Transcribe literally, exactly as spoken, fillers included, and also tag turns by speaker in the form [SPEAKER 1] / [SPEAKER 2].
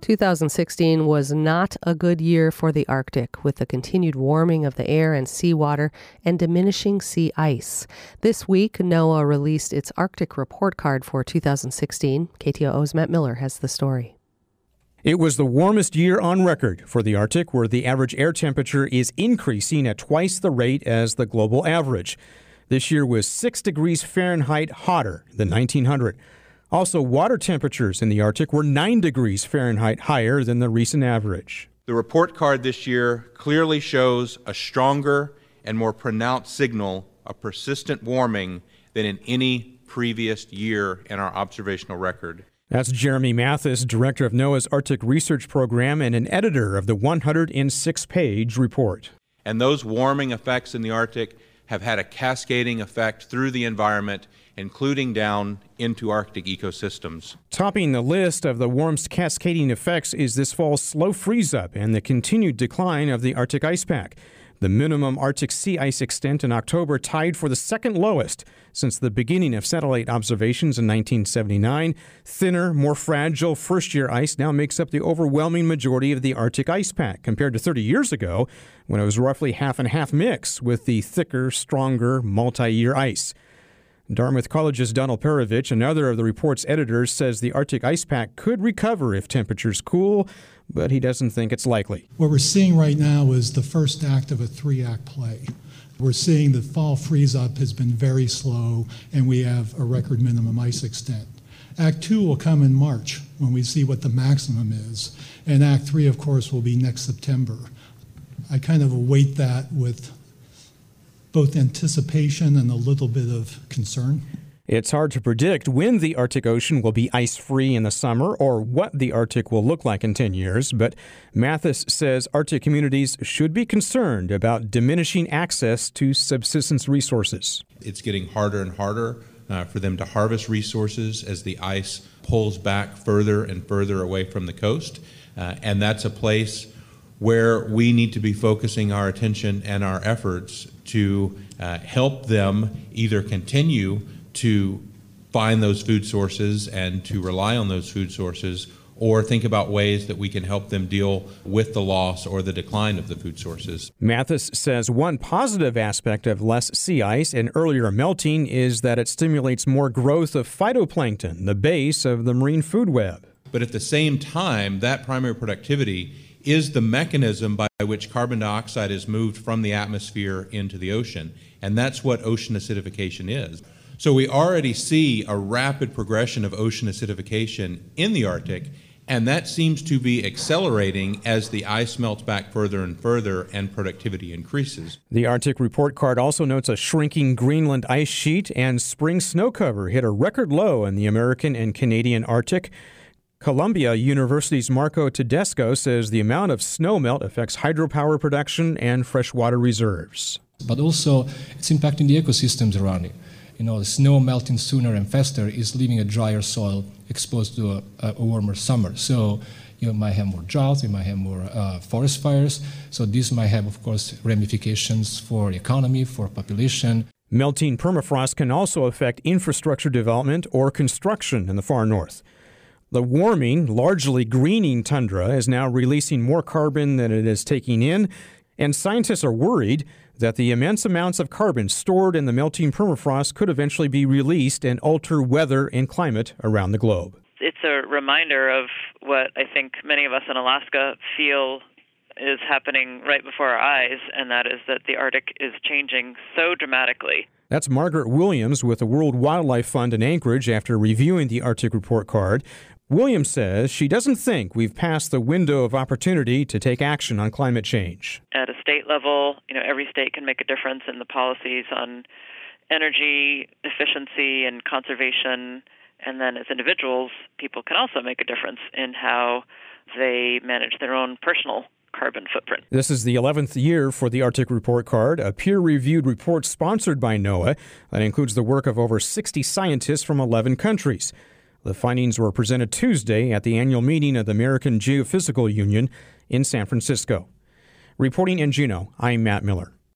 [SPEAKER 1] two thousand sixteen was not a good year for the Arctic, with the continued warming of the air and seawater and diminishing sea ice. This week, NOAA released its Arctic report card for two thousand sixteen. K T O O's Matt Miller has the story.
[SPEAKER 2] It was the warmest year on record for the Arctic, where the average air temperature is increasing at twice the rate as the global average. This year was six degrees Fahrenheit hotter than nineteen hundred. Also, water temperatures in the Arctic were nine degrees Fahrenheit higher than the recent average.
[SPEAKER 3] The report card this year clearly shows a stronger and more pronounced signal of persistent warming than in any previous year in our observational record.
[SPEAKER 2] That's Jeremy Mathis, director of NOAA's Arctic Research Program and an editor of the one hundred six page report.
[SPEAKER 3] And those warming effects in the Arctic have had a cascading effect through the environment, including down into Arctic ecosystems.
[SPEAKER 2] Topping the list of the warm's cascading effects is this fall's slow freeze-up and the continued decline of the Arctic ice pack. The minimum Arctic sea ice extent in October tied for the second lowest since the beginning of satellite observations in nineteen seventy-nine. Thinner, more fragile first-year ice now makes up the overwhelming majority of the Arctic ice pack, compared to thirty years ago, when it was roughly half and half mix with the thicker, stronger, multi-year ice. Dartmouth College's Donald Perovich, another of the report's editors, says the Arctic ice pack could recover if temperatures cool, but he doesn't think it's likely.
[SPEAKER 4] What we're seeing right now is the first act of a three-act play. We're seeing the fall freeze-up has been very slow, and we have a record minimum ice extent. Act two will come in March, when we see what the maximum is, and Act three, of course, will be next September. I kind of await that with both anticipation and a little bit of concern.
[SPEAKER 2] It's hard to predict when the Arctic Ocean will be ice-free in the summer or what the Arctic will look like in ten years, but Mathis says Arctic communities should be concerned about diminishing access to subsistence resources.
[SPEAKER 3] It's getting harder and harder uh, for them to harvest resources as the ice pulls back further and further away from the coast, uh, and that's a place where we need to be focusing our attention and our efforts to uh, help them either continue to find those food sources and to rely on those food sources, or think about ways that we can help them deal with the loss or the decline of the food sources.
[SPEAKER 2] Mathis says one positive aspect of less sea ice and earlier melting is that it stimulates more growth of phytoplankton, the base of the marine food web.
[SPEAKER 3] But at the same time, that primary productivity is the mechanism by which carbon dioxide is moved from the atmosphere into the ocean, and that's what ocean acidification is. So we already see a rapid progression of ocean acidification in the Arctic, and that seems to be accelerating as the ice melts back further and further and productivity increases.
[SPEAKER 2] The Arctic report card also notes a shrinking Greenland ice sheet, and spring snow cover hit a record low in the American and Canadian Arctic. Columbia University's Marco Tedesco says the amount of snowmelt affects hydropower production and freshwater reserves.
[SPEAKER 5] But also it's impacting the ecosystems around it. You know, the snow melting sooner and faster is leaving a drier soil exposed to a, a warmer summer. So you might have more drought, you might have more uh, forest fires. So this might have, of course, ramifications for the economy, for population.
[SPEAKER 2] Melting permafrost can also affect infrastructure development or construction in the far north. The warming, largely greening tundra is now releasing more carbon than it is taking in, and scientists are worried that the immense amounts of carbon stored in the melting permafrost could eventually be released and alter weather and climate around the globe.
[SPEAKER 6] It's a reminder of what I think many of us in Alaska feel is happening right before our eyes, and that is that the Arctic is changing so dramatically.
[SPEAKER 2] That's Margaret Williams with the World Wildlife Fund in Anchorage after reviewing the Arctic report card. Williams says she doesn't think we've passed the window of opportunity to take action on climate change.
[SPEAKER 6] At a state level, you know, every state can make a difference in the policies on energy efficiency and conservation. And then as individuals, people can also make a difference in how they manage their own personal carbon footprint.
[SPEAKER 2] This is the eleventh year for the Arctic Report Card, a peer-reviewed report sponsored by NOAA that includes the work of over sixty scientists from eleven countries. The findings were presented Tuesday at the annual meeting of the American Geophysical Union in San Francisco. Reporting in Juneau, I'm Matt Miller.